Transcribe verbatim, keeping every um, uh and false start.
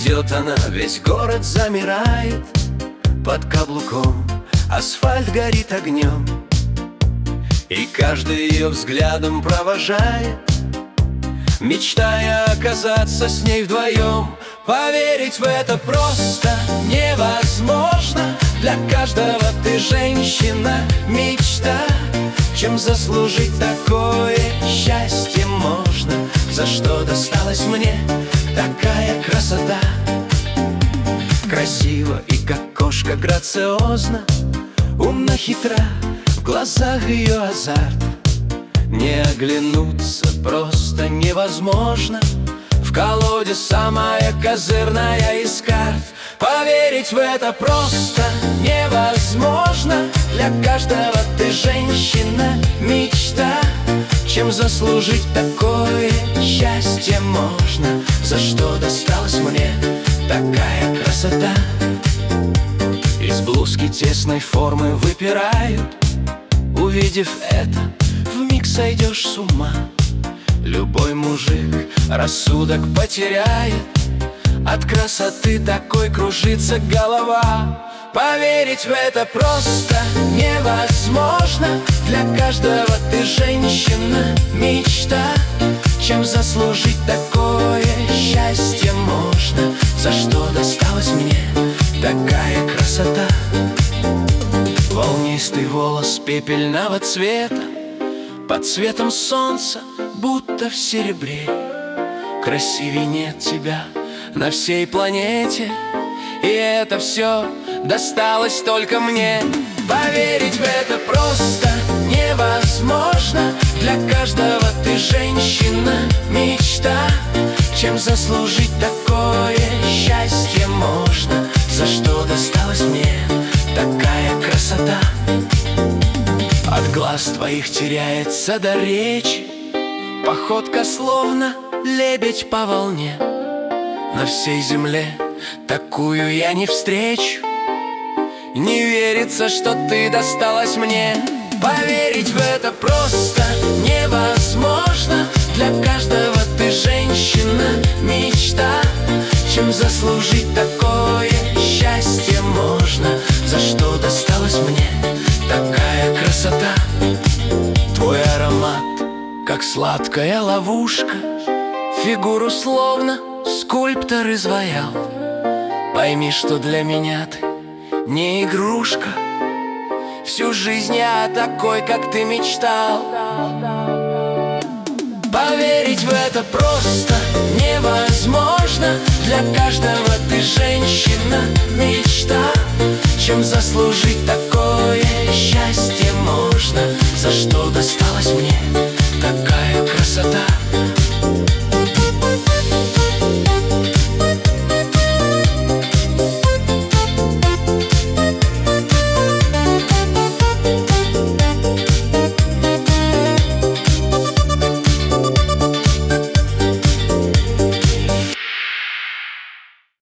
Идет она, весь город замирает под каблуком, асфальт горит огнем, и каждый ее взглядом провожает, мечтая оказаться с ней вдвоем. Поверить в это просто невозможно. Для каждого ты женщина, мечта. Чем заслужить такое счастье можно? За что досталась мне такая красота? Красиво и как кошка грациозно, умно, хитра, в глазах ее азарт. Не оглянуться просто невозможно. В колоде самая козырная из карт. Поверить в это просто невозможно. Для каждого ты женщина, мечта. Чем заслужить такое счастье можно? За что досталась мне такая красота? Из блузки тесной формы выпирают. Увидев это, вмиг сойдешь с ума. Любой мужик рассудок потеряет. От красоты такой кружится голова. Поверить в это просто невозможно. Для каждого ты женщина, мечта. Чем заслужить такое счастье можно? За что досталась мне такая красота? Волнистый волос пепельного цвета, под светом солнца, будто в серебре. Красивей нет тебя на всей планете, и это все досталось только мне. Поверить в это просто невозможно. Для каждого ты женщина, мечта. Чем заслужить такое счастье можно? За что досталась мне такая красота? От глаз твоих теряется до речи, походка словно лебедь по волне. На всей земле такую я не встречу. Не верится, что ты досталась мне. Поверить в это просто невозможно. Для каждого ты женщина, мечта. Чем заслужить такое счастье можно? За что досталась мне такая красота? Твой аромат, как сладкая ловушка, фигуру словно скульптор изваял. Пойми, что для меня ты не игрушка. Всю жизнь я такой, как ты мечтал. Поверить в это просто невозможно. Для каждого ты женщина, мечта. Чем заслужить такое счастье